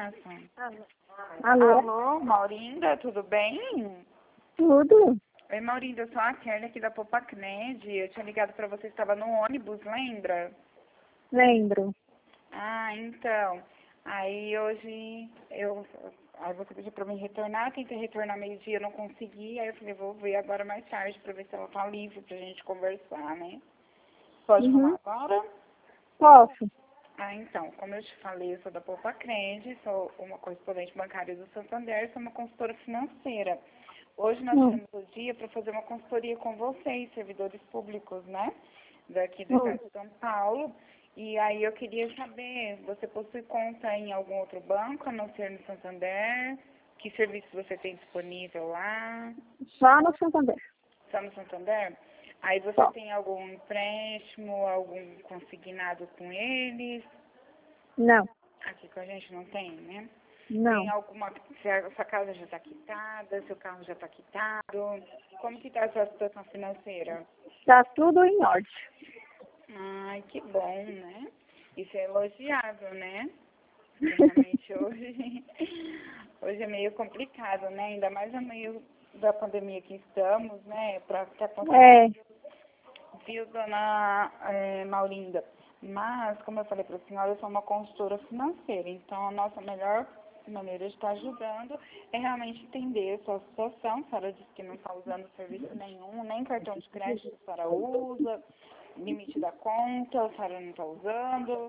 passa? Alô? Alô, Maurinda, tudo bem? Tudo? Oi, Maurinda, eu sou a Kelly aqui da Popacred. Eu tinha ligado pra você, estava no ônibus, lembra? Lembro. Ah, então. Aí hoje aí você pediu pra mim retornar, eu tentei retornar meio-dia, não consegui, aí eu falei, vou ver agora mais tarde pra ver se ela tá livre pra gente conversar, né? Pode falar agora? Posso? Ah, então, como eu te falei, eu sou da Popacred, sou uma correspondente bancária do Santander, sou uma consultora financeira. Hoje nós temos o dia para fazer uma consultoria com vocês, servidores públicos, né? Daqui do estado de São Paulo. E aí eu queria saber, você possui conta em algum outro banco, a não ser no Santander? Que serviço você tem disponível lá? Só no Santander. Só no Santander? Aí você Só. tem algum empréstimo, algum consignado com eles? Não. Aqui com a gente não tem, né? Não. Tem alguma... Se a sua casa já está quitada, seu carro já está quitado? Como que está a sua situação financeira? Tá tudo em ordem. Ai, que bom, né? Isso é elogiável, né? Porque realmente hoje é meio complicado, né? Ainda mais no meio da pandemia que estamos, né? Para que aconteça, viu, dona Maurinda? Mas, como eu falei para a senhora, eu sou uma consultora financeira, então a nossa melhor maneira de estar ajudando é realmente entender a sua situação. A senhora disse que não está usando serviço nenhum, nem cartão de crédito a senhora usa, limite da conta, a senhora não está usando.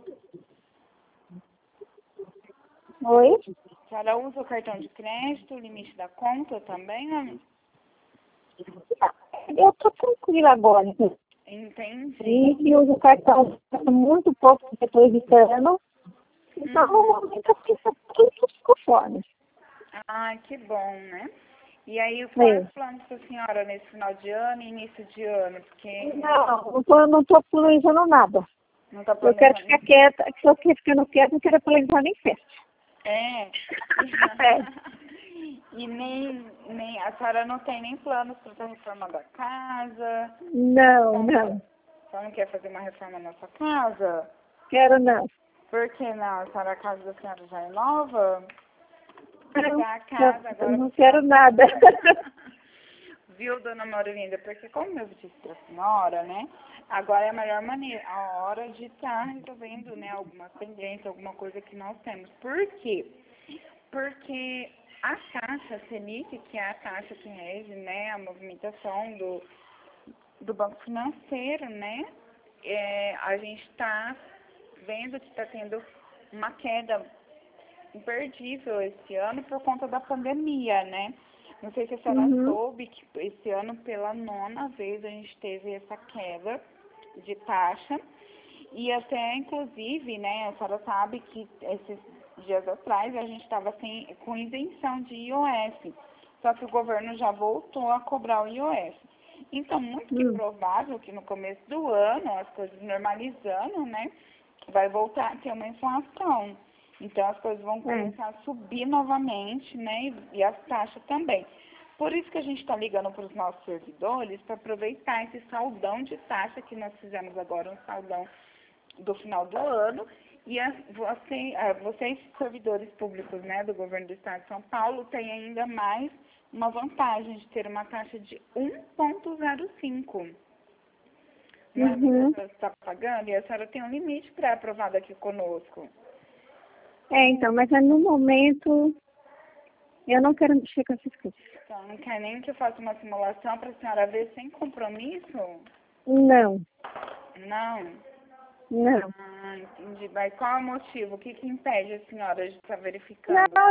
Oi? A senhora usa o cartão de crédito, o limite da conta também, né? Eu tô tranquila agora. Entendi. E uso o cartão muito pouco porque eu tô evitando. Então, no momento, tudo conforme. Ah, que bom, né? E aí, quais os planos para a senhora nesse final de ano e início de ano? Porque Não tô planejando nada. não está Eu quero planejando. ficar quieta, se eu quero ficando quieta, não quero planejar nem festa. É. E nem a senhora não tem nem planos para estar reformando a casa? Não. A senhora não quer fazer uma reforma na sua casa? Quero não. Por que não? A senhora, a casa da senhora já é nova? A casa Eu agora não quero nada. Viu, dona Maurinda? Porque como eu disse para a senhora, né? Agora é a melhor maneira, a hora de estar resolvendo, né? Alguma pendência, alguma coisa que nós temos. Por quê? Porque a taxa Selic, que é a taxa que rege, né? A movimentação do banco financeiro, né? A gente está vendo que está tendo uma queda imperdível esse ano por conta da pandemia, né? Não sei se a senhora soube que esse ano, pela 9ª vez, a gente teve essa queda de taxa. E até, inclusive, né, a senhora sabe que esses dias atrás a gente estava com isenção de IOF. Só que o governo já voltou a cobrar o IOF. Então, muito que provável que no começo do ano, as coisas normalizando, né, vai voltar a ter uma inflação. Então, as coisas vão começar a subir novamente, né? E as taxas também. Por isso que a gente está ligando para os nossos servidores para aproveitar esse saldão de taxa que nós fizemos agora, um saldão do final do ano. E vocês, servidores públicos, né, do governo do estado de São Paulo, têm ainda mais uma vantagem de ter uma taxa de 1,05. Não é que a senhora está pagando e a senhora tem um limite pré-aprovado aqui conosco. Então, mas no momento eu não quero mexer com essas coisas. Então, não quer nem que eu faça uma simulação para a senhora ver sem compromisso? Não. Não? Não. Ah, entendi. Mas qual é o motivo? O que impede a senhora de estar verificando? Não,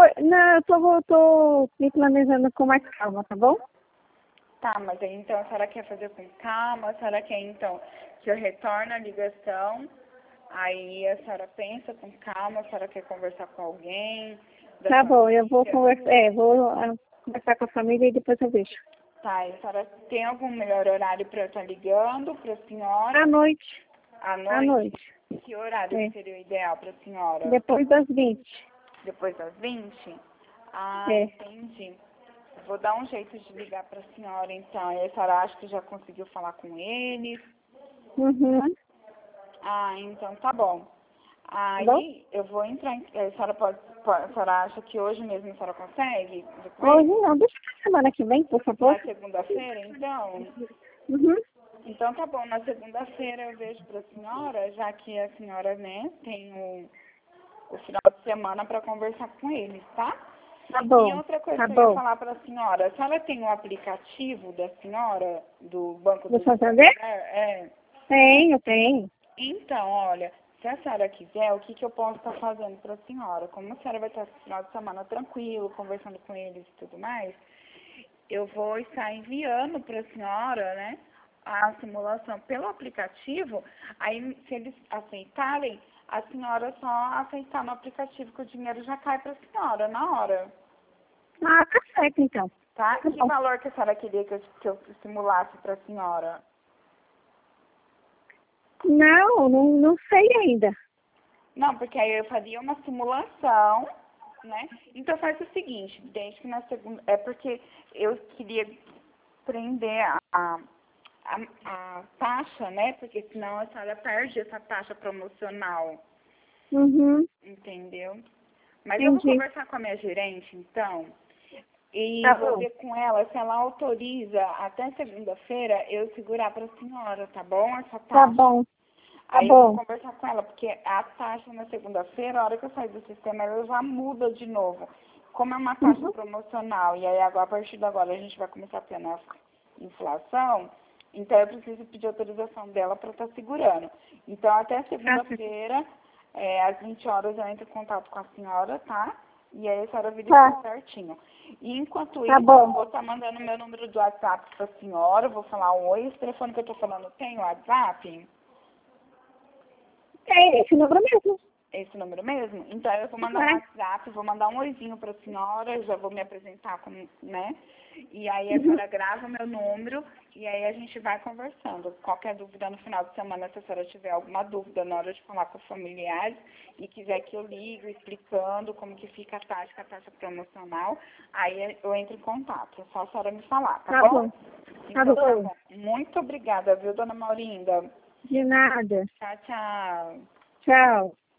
eu tô me planejando com mais calma, tá bom? Tá, mas aí então a senhora quer fazer com calma, a senhora quer então que eu retorne a ligação, aí a senhora pensa com calma, a senhora quer conversar com alguém. Tá bom, eu vou conversar, conversar com a família e depois eu vejo. Tá, e a senhora tem algum melhor horário para eu estar ligando para a senhora? À noite. À noite? À noite. Que horário seria o ideal para a senhora? Depois das 20. Depois das 20? Ah, entendi. Vou dar um jeito de ligar para a senhora, então. E a senhora acha que já conseguiu falar com eles? Ah, então tá bom. Aí eu vou entrar em... A senhora, a senhora acha que hoje mesmo a senhora consegue? Hoje não, deixa pra semana que vem, por favor. Na segunda-feira, então? Uhum. Então tá bom, na segunda-feira eu vejo pra senhora, já que a senhora, né, tem o final de semana para conversar com eles, tá? Tá bom. E outra coisa Tá que eu ia bom. falar para a senhora tem o aplicativo da senhora, do Banco Do do Santander? É. Tenho. Então, olha, se a senhora quiser, o que, que eu posso estar fazendo para a senhora? Como a senhora vai estar esse final de semana tranquilo, conversando com eles e tudo mais, eu vou estar enviando para a senhora, né, a simulação pelo aplicativo. Aí, se eles aceitarem, a senhora só aceitar no aplicativo que o dinheiro já cai para a senhora na hora. Ah, tá certo, então. Tá? Tá Que bom. valor que a senhora queria que eu simulasse para a senhora? Não sei ainda. Não, porque aí eu faria uma simulação, né? Então faz o seguinte, desde que na segunda... É porque eu queria prender a taxa, né? Porque senão a senhora perde essa taxa promocional, Uhum. entendeu? Mas eu vou Entendi. conversar com a minha gerente, então, e Tá vou bom. ver com ela se ela autoriza até segunda-feira eu segurar para a senhora, tá bom? Essa Tá taxa. bom. Tá Aí eu vou bom. conversar com ela, porque a taxa na segunda-feira, a hora que eu sair do sistema, ela já muda de novo. Como é uma taxa Uhum. promocional, e aí agora, a partir de agora a gente vai começar a ter a nossa inflação, então eu preciso pedir autorização dela para estar segurando. Então até segunda-feira, às 20 horas, eu entro em contato com a senhora, tá? E aí a senhora verifica Tá. certinho. E enquanto Tá isso, eu bom. vou estar mandando meu número do WhatsApp para a senhora, vou falar um oi, esse telefone que eu estou falando tem o WhatsApp? É esse número mesmo. Esse número mesmo? Então eu vou mandar um É. WhatsApp, vou mandar um oizinho para a senhora, já vou me apresentar como, né? E aí a Uhum. senhora grava meu número e aí a gente vai conversando. Qualquer dúvida no final de semana, se a senhora tiver alguma dúvida na hora de falar com os familiares e quiser que eu ligue explicando como que fica a taxa promocional, aí eu entro em contato. É só a senhora me falar, tá Tá bom? bom. Tá Então tá bom. bom. Muito obrigada, viu, dona Maurinda? De nada. Tchau, tchau. Tchau.